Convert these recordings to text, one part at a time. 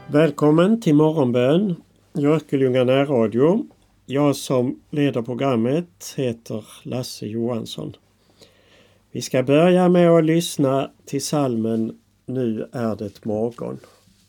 Välkommen till morgonbön i Örkelljunga närradio. Jag som leder programmet heter Lasse Johansson. Vi ska börja med att lyssna till psalmen Nu är det morgon.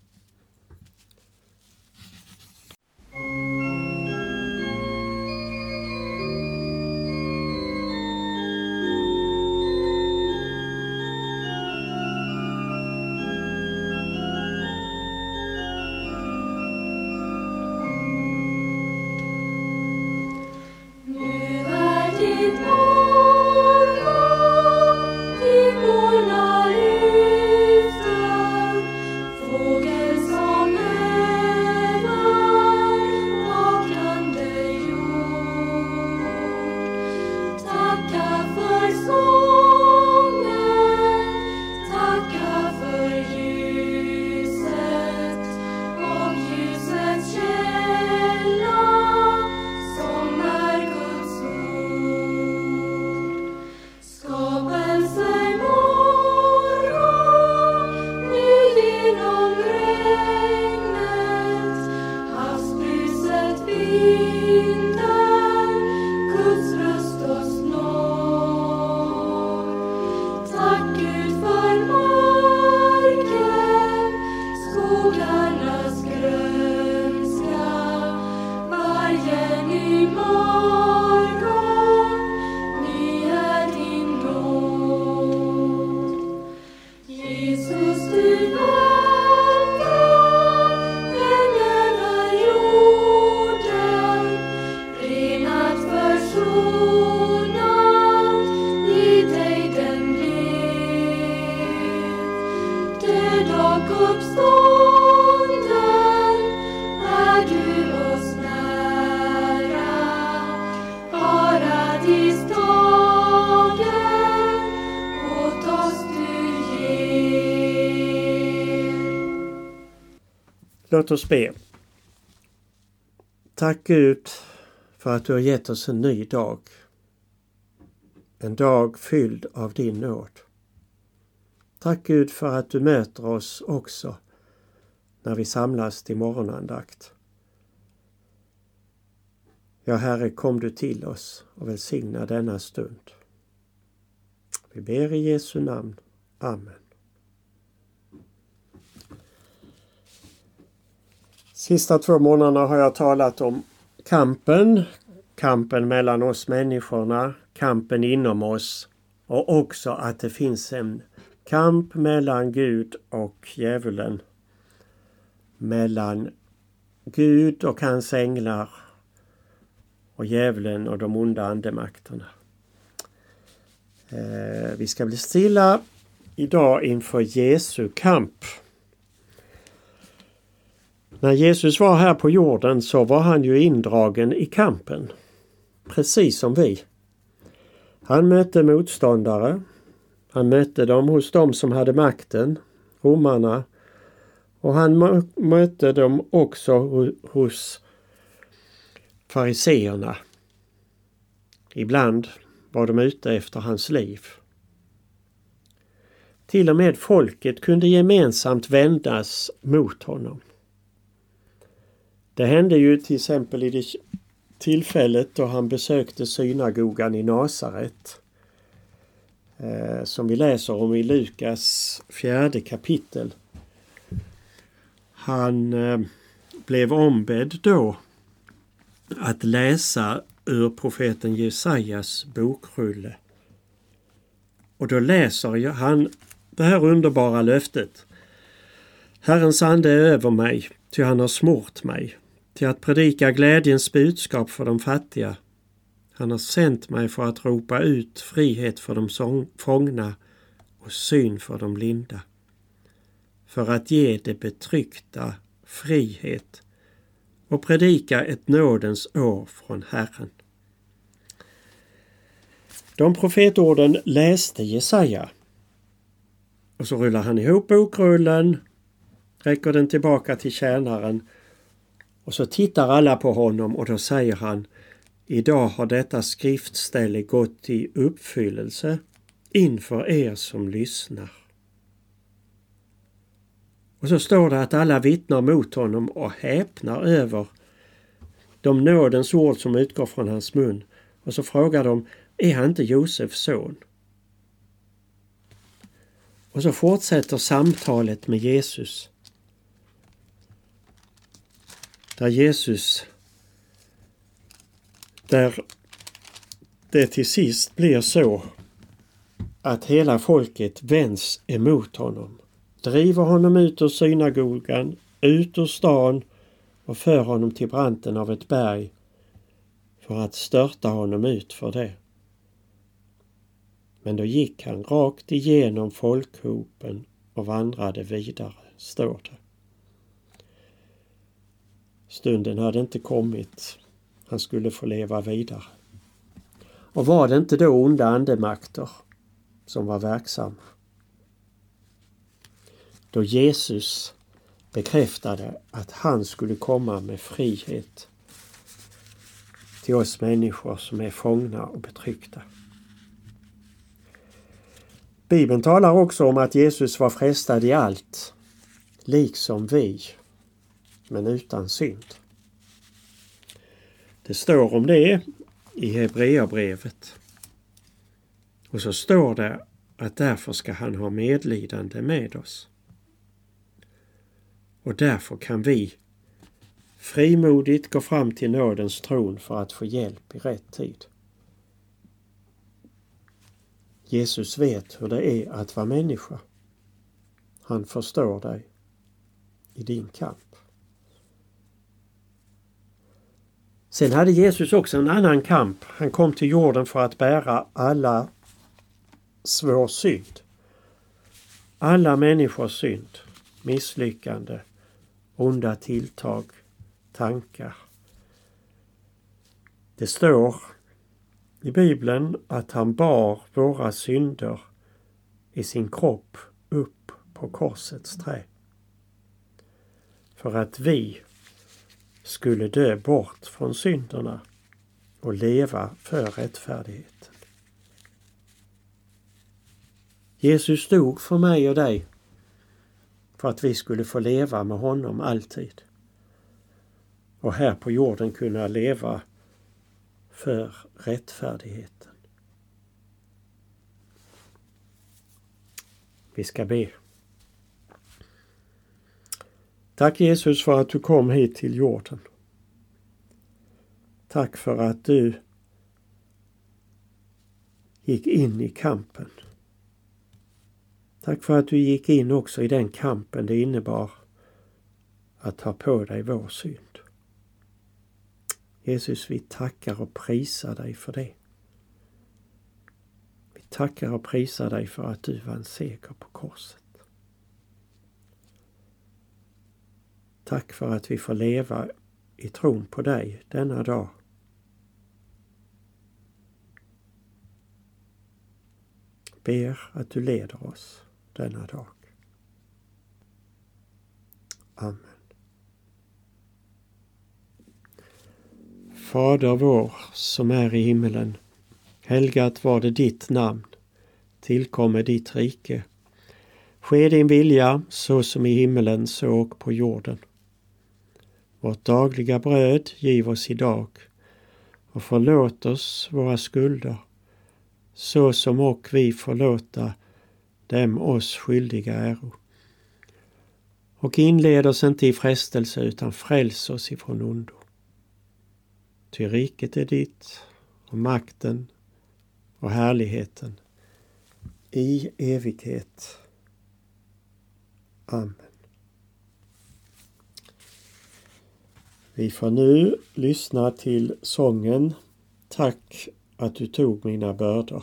Låt oss be. Tack Gud för att du har gett oss en ny dag. En dag fylld av din nåd. Tack Gud för att du möter oss också när vi samlas till morgonandakt. Ja Herre, kom du till oss och välsigna denna stund. Vi ber i Jesu namn. Amen. Sista 2 månaderna har jag talat om kampen mellan oss människorna, kampen inom oss och också att det finns en kamp mellan Gud och djävulen, mellan Gud och hans änglar och djävulen och de onda andemakterna. Vi ska bli stilla idag inför Jesu kamp. När Jesus var här på jorden så var han ju indragen i kampen, precis som vi. Han mötte motståndare, han mötte dem hos dem som hade makten, romarna, och han mötte dem också hos fariseerna. Ibland var de ute efter hans liv. Till och med folket kunde gemensamt vändas mot honom. Det hände ju till exempel i det tillfället då han besökte synagogan i Nasaret, som vi läser om i Lukas 4:e kapitel. Han blev ombedd då att läsa ur profeten Jesajas bokrulle. Och då läser han det här underbara löftet. Herrens ande är över mig, ty han har smort mig, till att predika glädjens budskap för de fattiga. Han har sänt mig för att ropa ut frihet för de fångna och syn för de blinda. För att ge de betryckta frihet och predika ett nådens år från Herren. De profetorden läste Jesaja. Och så rullar han ihop bokrullen, räcker den tillbaka till tjänaren och så tittar alla på honom och då säger han: idag har detta skriftställe gått i uppfyllelse inför er som lyssnar. Och så står det att alla vittnar mot honom och häpnar över de nådens ord som utgår från hans mun. Och så frågar de, är han inte Josefs son? Och så fortsätter samtalet med Jesus. Där det till sist blir så att hela folket vänds emot honom. Driver honom ut ur synagogan, ut ur stan och för honom till branten av ett berg för att störta honom ut för det. Men då gick han rakt igenom folkhopen och vandrade vidare, står det. Stunden hade inte kommit. Han skulle få leva vidare. Och var det inte då onda andemakter som var verksamma? Då Jesus bekräftade att han skulle komma med frihet till oss människor som är fångna och betryckta. Bibeln talar också om att Jesus var frestad i allt, liksom vi, men utan synd. Det står om det i Hebreerbrevet. Och så står det att därför ska han ha medlidande med oss. Och därför kan vi frimodigt gå fram till nådens tron för att få hjälp i rätt tid. Jesus vet hur det är att vara människa. Han förstår dig i din kamp. Sen hade Jesus också en annan kamp. Han kom till jorden för att bära alla svår synd. Alla människors synd, misslyckande, onda tilltag, tankar. Det står i Bibeln att han bar våra synder i sin kropp upp på korsets trä. För att vi skulle dö bort från synderna och leva för rättfärdigheten. Jesus dog för mig och dig för att vi skulle få leva med honom alltid. Och här på jorden kunna leva för rättfärdigheten. Vi ska be. Tack Jesus för att du kom hit till jorden. Tack för att du gick in i kampen. Tack för att du gick in också i den kampen det innebar att ta på dig vår synd. Jesus, vi tackar och prisar dig för det. Vi tackar och prisar dig för att du vann seger på korset. Tack för att vi får leva i tron på dig denna dag. Ber att du leder oss denna dag. Amen. Fader vår som är i himmelen, helgat var det ditt namn, tillkommer ditt rike. Ske din vilja så som i himmelen så och på jorden. Vårt dagliga bröd giv oss idag och förlåt oss våra skulder så som och vi förlåta dem oss skyldiga äro. Och inled oss inte i frestelse utan fräls oss ifrån ondo. Ty riket är ditt och makten och härligheten i evighet. Amen. Vi får nu lyssna till sången Tack att du tog mina bördor.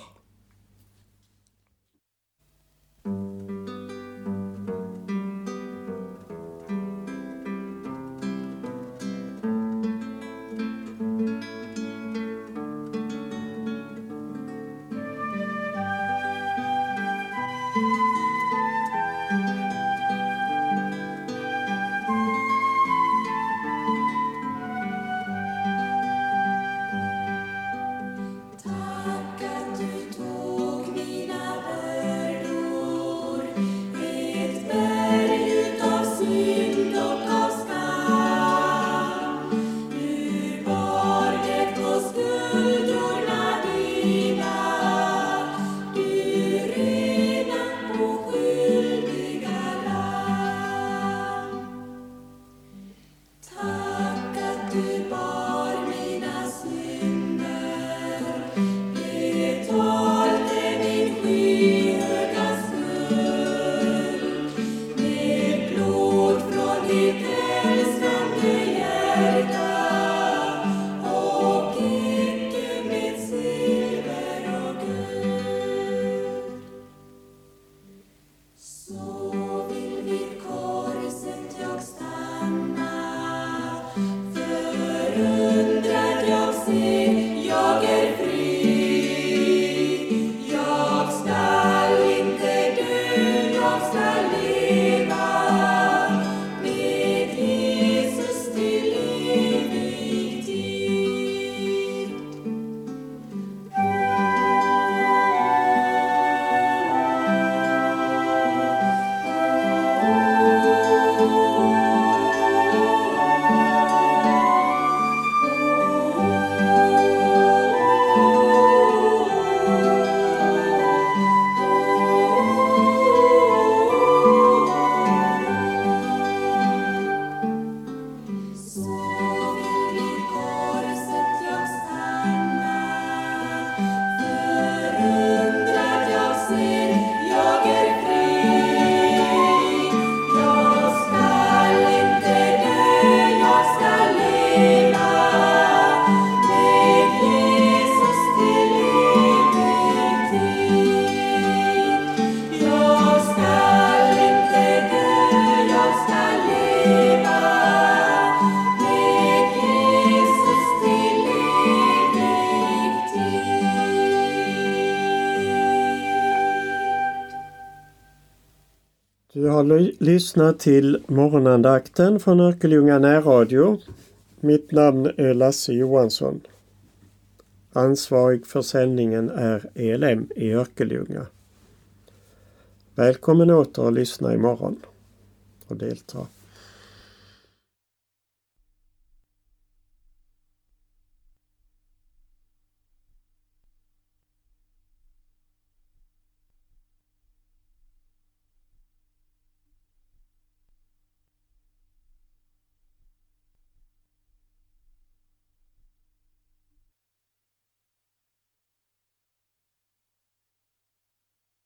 Tack att du tog mina bördor. har lyssnat till morgonandakten från Örkelljunga närradio. Mitt namn är Lasse Johansson. Ansvarig för sändningen är ELM i Örkelljunga. Välkommen åter att lyssna imorgon och delta.